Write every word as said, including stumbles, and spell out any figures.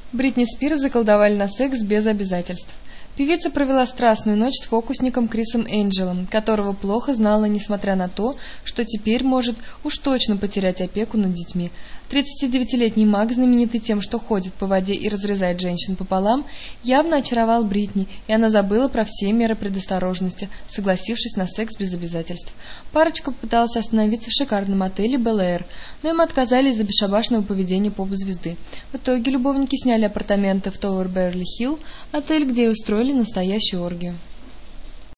Бритни Спирс заколдовали на секс без обязательств. Певица провела страстную ночь с фокусником Крисом Энджелом, которого плохо знала, несмотря на то, что теперь может уж точно потерять опеку над детьми. тридцатидевятилетний маг, знаменитый тем, что ходит по воде и разрезает женщин пополам, явно очаровал Бритни, и она забыла про все меры предосторожности, согласившись на секс без обязательств. Парочка попыталась остановиться в шикарном отеле Белл-Эйр, но им отказали из-за бесшабашного поведения поп-звезды. В итоге любовники сняли апартаменты в Товер Беверли-Хилл, отель, где и устроили настоящую оргию.